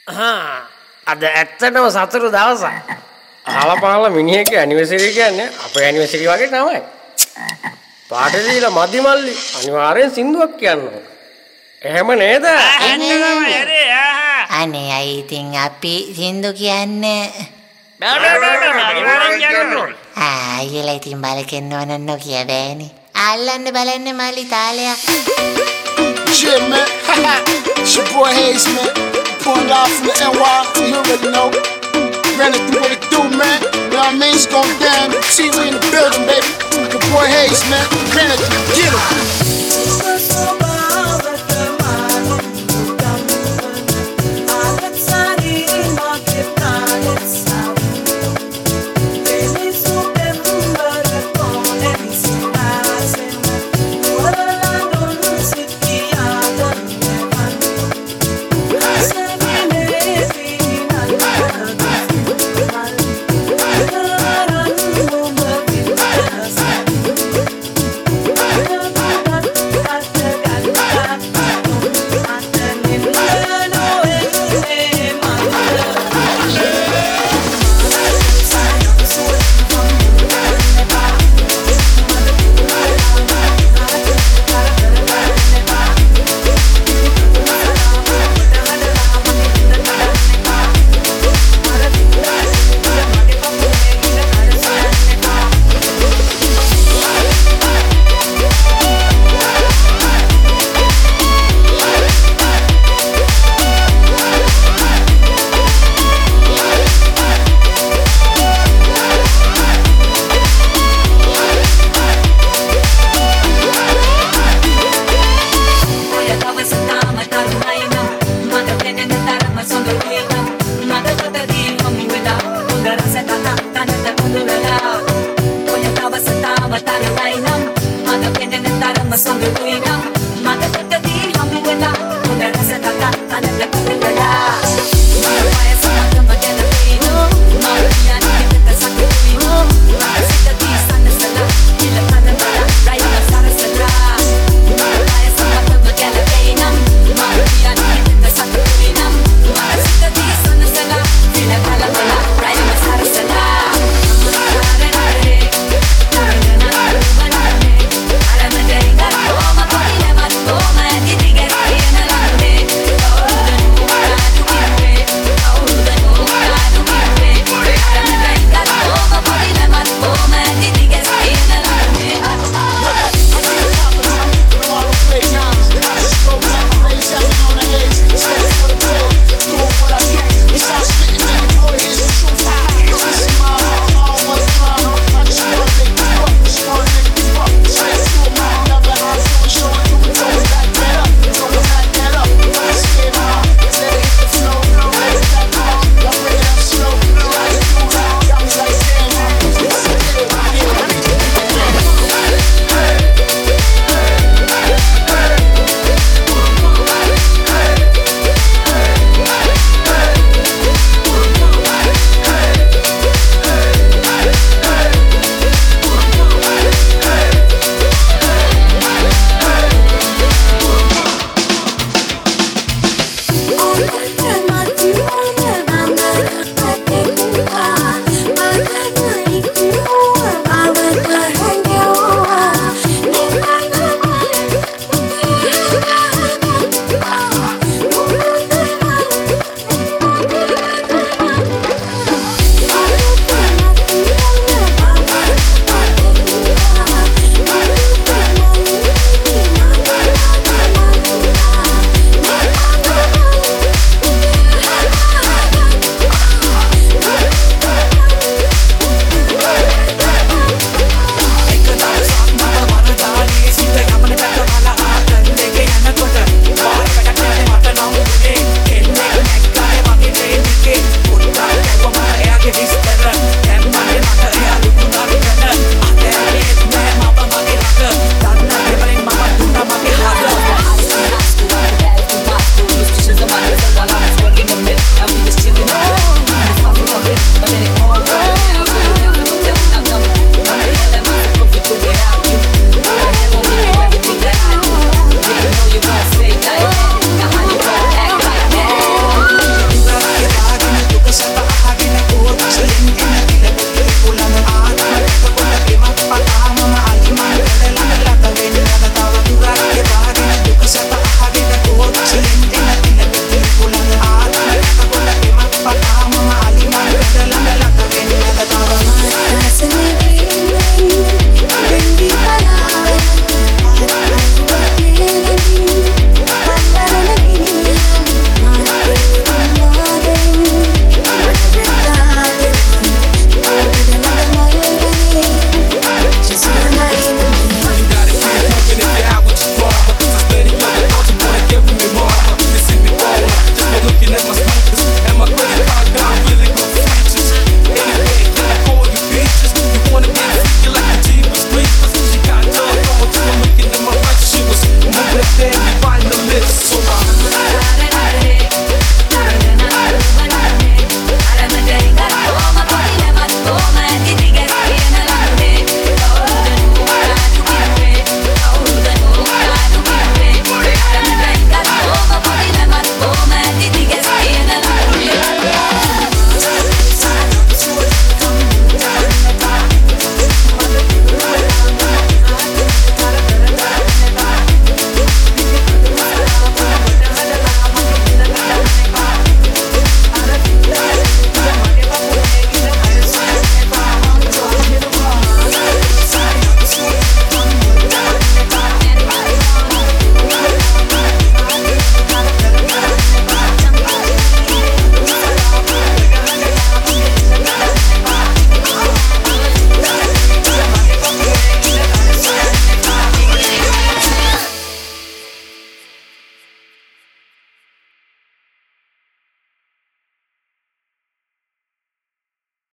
අද ඇත්තටම සතුරු දවසක්. අහලපහල මිනිහෙක්ගේ ඇනිවර්සරි කියන්නේ අපේ ඇනිවර්සරි වගේ තමයි. පාට දීලා මදි මල්ලි අනිවාර්යෙන් සින්දුවක් කියන්න ඕන. එහෙම නේද? අනේ අයි ඉතින් අපි සින්දු කියන්නේ අයියලා ඉතින් බලකෙන්න ඕන නොකිය බෑනේ. අල්ලන්න බලන්න මල්ලි තාලයක්. Shit, man. It's your boy Hayes, man. Pulling off from the NY, you already know. Ran it through what it do, man. You know what I mean? It's going down. See, we in the building, baby. Your boy Hayes, man. Ran it through. Get him.